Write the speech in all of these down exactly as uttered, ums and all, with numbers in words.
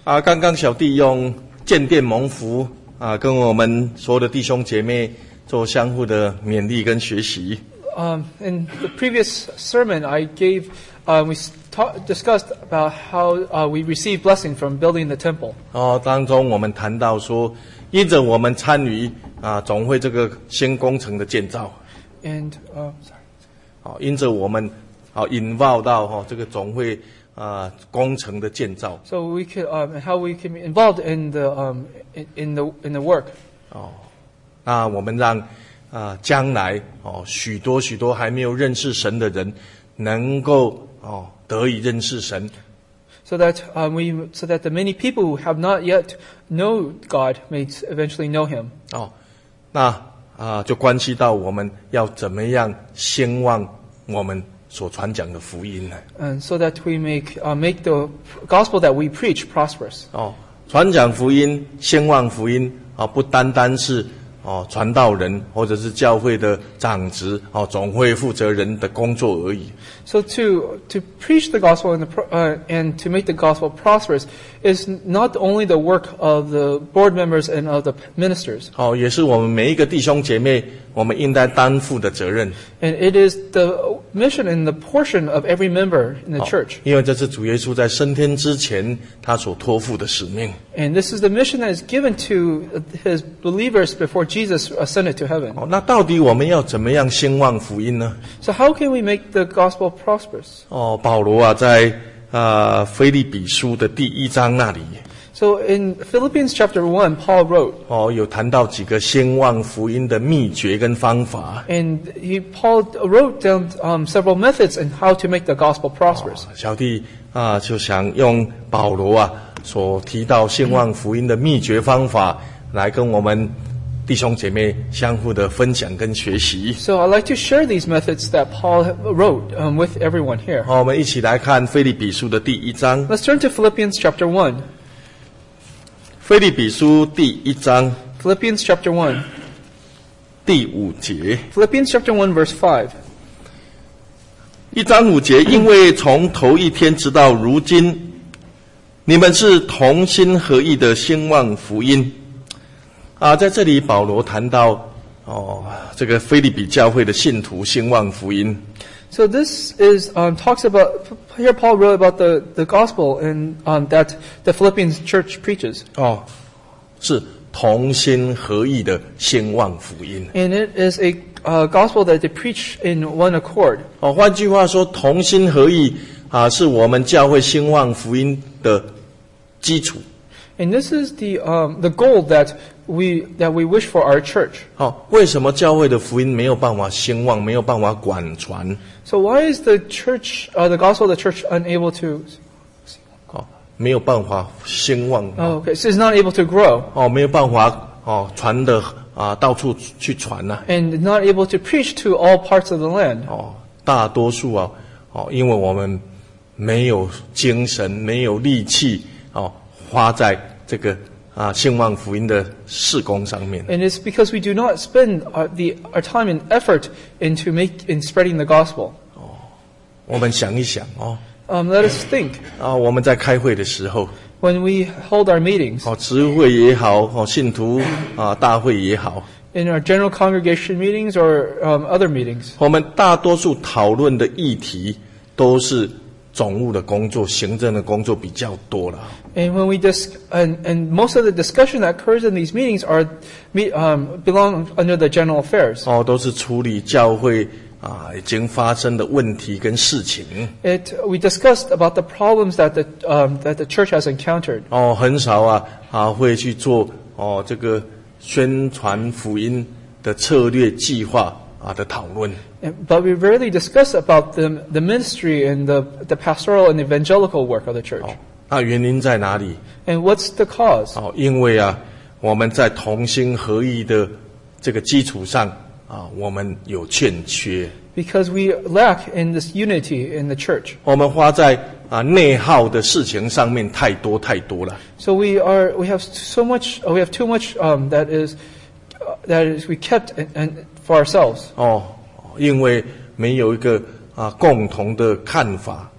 啊，刚刚小弟用建殿蒙福啊，跟我们所有的弟兄姐妹做相互的勉励跟学习。 Um, in the previous sermon, I gave, uh, we ta- discussed about how uh, we receive blessing from building the temple. 哦，当中我们谈到说，因着我们参与啊总会这个新工程的建造， And, uh, sorry. 哦，因着我们好引爆到哈、哦、这个总会啊工程的建造。 So we could, um, how we can be involved in the, um, in, in the, in the work. 哦，那我们让啊将来哦许多许多还没有认识神的人，能够哦得以认识神。 So that um, we, so that the many people who have not yet know God may eventually know Him. 哦，那啊就关系到我们要怎么样兴旺我们所传讲的福音呢？ And so that we make, uh, make the gospel that we preach prosperous. 哦，传讲福音、兴旺福音啊，不单单是哦传道人或者是教会的长职哦总会负责人的工作而已。 So to to preach the gospel and the, pro- uh, and to make the gospel prosperous is not only the work of the board members and of the ministers. 哦，也是我们每一个弟兄姐妹我们应该担负的责任。 And it is the mission and the portion of every member in the 哦 church. 因为这是主耶稣在升天之前他所托付的使命。 And this is the mission that is given to his believers before Jesus ascended to heaven. 哦，那到底我们要怎么样兴旺福音呢？ So how can we make the gospel prosperous? 哦，保罗啊，在啊腓立比书的第一章那里， So in Philippians chapter one, Paul wrote, 哦，有谈到几个兴旺福音的秘诀跟方法。 and he Paul wrote down um, several methods in how to make the gospel prosperous. 小弟啊，就想用保罗啊所提到兴旺福音的秘诀方法，来跟我们弟兄姐妹相互的分享跟学习。 So I'd like to share these methods that Paul wrote um, with everyone here. 好，我们一起来看腓立比书的第一章。 Let's turn to Philippians chapter one. 腓立比书第一章 Philippians chapter one. 第五节， Philippians chapter one, verse five. 一章五节，因为从头一天直到如今，你们是同心合意的兴旺福音。啊，在这里保罗谈到哦，这个腓立比教会的信徒兴旺福音。 So this is um, talks about here. Paul wrote about the, the gospel and um, that the Philippians church preaches, 哦，是同心合意的兴旺福音。 and it is a uh, gospel that they preach in one accord. 哦，换句话说，同心合意啊，是我们教会兴旺福音的基础。 And this is the um, the goal that we that we wish for our church. 哦，为什么教会的福音没有办法兴旺，没有办法广传？ So why is the church, uh, the gospel of the church, unable to? 哦，没有办法兴旺。 Oh, okay, so it's not able to grow 哦，没有办法哦传的啊到处去传呐、 and not able to preach to all parts of the land. 哦，大多数啊哦，因为我们没有精神，没有力气哦，花在这个啊兴旺福音的事工上面。 And it's because we do not spend our, the, our time and effort into make in spreading the gospel. 我们想一想哦， Um, let us think 啊我们在开会的时候， when we hold our meetings, 哦职会也好，哦信徒啊大会也好， in our general congregation meetings or um, other meetings. 我们大多数讨论的议题都是总务的工作、行政的工作比较多了。 And when we dis- and, and most of the discussion that occurs in these meetings are me- um, belong under the general affairs. 哦，都是处理教会啊已经发生的问题跟事情。 It we discussed about the problems that the um, that the church has encountered. 哦，很少啊啊会去做哦这个宣传福音的策略计划啊的讨论。 And- But we rarely discuss about the the ministry and the the pastoral and evangelical work of the church. 哦，那原因在哪里？ And what's the cause? 哦，因为啊我们在同心合意的这个基础上啊，我们有欠缺。 Because we lack in this unity in the church. 我们花在啊内耗的事情上面太多太多了。 So we are we have so much we have too much um, that is uh, that is we kept and, and for ourselves. 哦，因为没有一个啊共同的看法，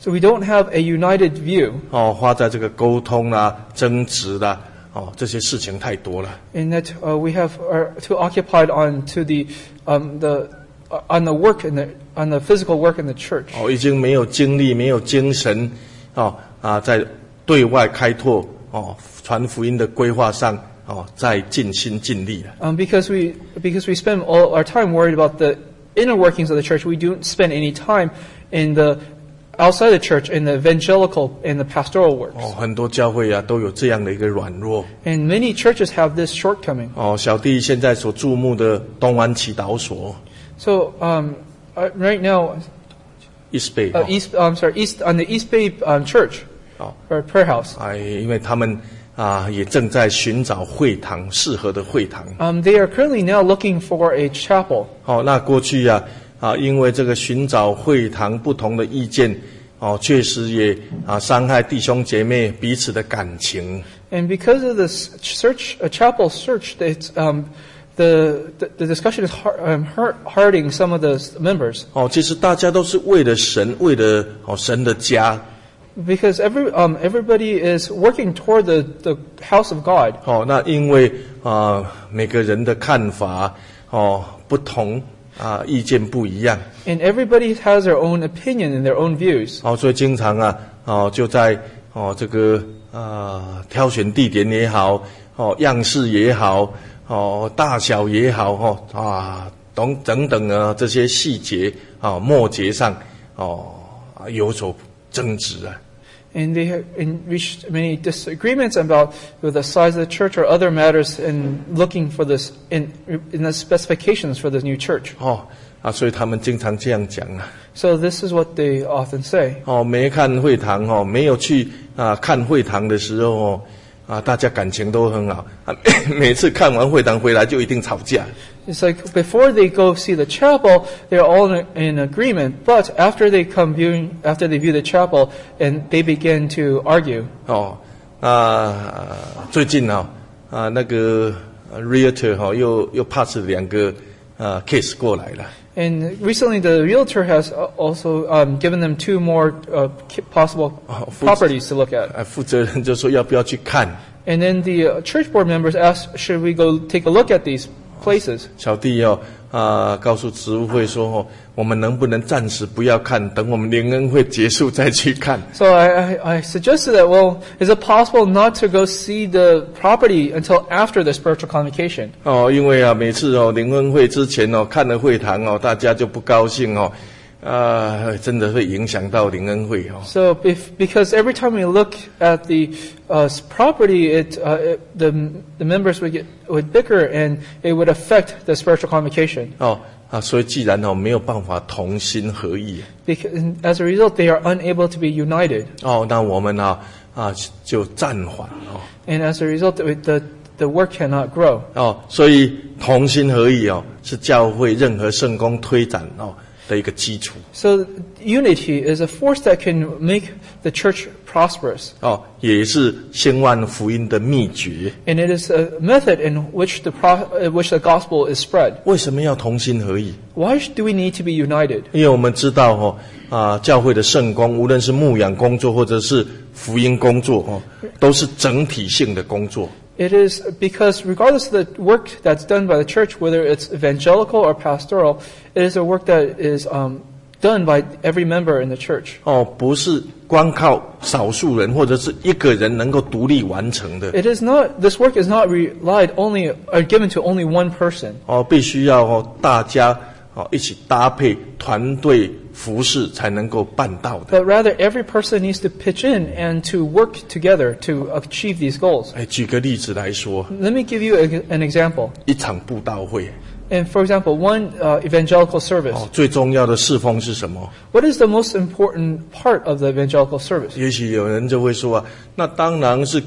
So we don't have a united view. 哦，花在这个沟通啦、争执啦，哦，这些事情太多了。 In that uh, we have are too occupied on to the um, the uh, on the work in the on the physical work in the church. 哦，已经没有精力、没有精神，哦啊，在对外开拓哦传福音的规划上，哦，在尽心尽力了。 Um, because we because we spend all our time worried about the inner workings of the church, we don't spend any time in the outside the church in the evangelical and the pastoral works. 哦，很多教会啊都有这样的一个软弱。 And many churches have this shortcoming. 哦，小弟现在所注目的东湾祈祷所 So um, uh, right now, East Bay， uh, East I'm sorry East on the East Bay um, Church 哦， or prayer house. 哎，因为他们啊也正在寻找会堂适合的会堂。 Um, they are currently now looking for a chapel. 哦，那过去呀啊，因为这个寻找会堂不同的意见，哦，确实也啊伤害弟兄姐妹彼此的感情。 And because of this search, a chapel search, it's, um, the, the the discussion is har- um, hurt, hurting some of the members 哦，其实大家都是为了神，为了哦神的家。 because every um, everybody is working toward the, the house of God. 哦，那因为啊每个人的看法哦不同啊，意见不一样。 And everybody has their own opinion and their own views. 哦，所以经常啊哦就在哦这个啊挑选地点也好，哦样式也好，哦大小也好，哦啊等等等啊这些细节啊末节上哦啊有所争执啊。 And they have and reached many disagreements about the size of the church or other matters in looking for this in in the specifications for this new church. 哦啊，所以他们经常这样讲啊。 So this is what they often say. 哦，没看会堂哦，没有去啊看会堂的时候哦，啊大家感情都很好啊，每次看完会堂回来就一定吵架。 It's like before they go see the chapel, they're all in, in agreement. But after they come viewing, after they view the chapel, and they begin to argue. 哦，啊最近哦啊那个 realtor 哈、哦、又又 pass 两个啊 case 过来了。 And recently, the realtor has also um, given them two more uh, possible Oh, food- properties to look at. 啊，负责人就说要不要去看？ And then the uh, church board members asked, should we go take a look at these places? 小弟要啊告诉职务会说哦，我们能不能暂时不要看，等我们联恩会结束再去看？ So I, I, I suggested that, well, is it possible not to go see the property until after the spiritual convocation? 哦，因为啊，每次哦联恩会之前哦看了会堂哦，大家就不高兴哦，啊，真的会影响到联恩会哦。 So if, because every time we look at the uh, property, it, uh, it, the, the members would, get, would bicker and it would affect the spiritual convocation. 哦啊，所以既然哦没有办法同心合意， Because, and as a result, they are unable to be united. 哦，那我们啊啊就暂缓哦。 And as a result, the, the, the work cannot grow. 哦，所以同心合意哦，是教会任何圣工推展哦的一个基础。 So unity is a force that can make the church prosperous. 哦，也是兴旺福音的秘诀。 And it is a method in which the, pro, uh, which the gospel is spread. 为什么要同心合意？ Why sh- do we need to be united? 因为我们知道哦，啊，教会的圣工，无论是牧养工作或者是福音工作哦，都是整体性的工作。 It is because regardless of the work that's done by the church, whether it's evangelical or pastoral, it is a work that is um, done by every member in the church. 哦，不是光靠少数人或者是一个人能够独立完成的。 It is not, this work is not relied only, or given to only one person. 哦，必须要哦大家哦一起搭配团队服侍才能够办到的。 But rather, every person needs to pitch in and to work together to achieve these goals. 哎，举个例子来说， Let me give you a, an example. 一场布道会 And for example, one uh, evangelical service. 哦，最重要的侍奉是什么？ What is the most important part of the evangelical service? 也许有人就会说啊，那当然是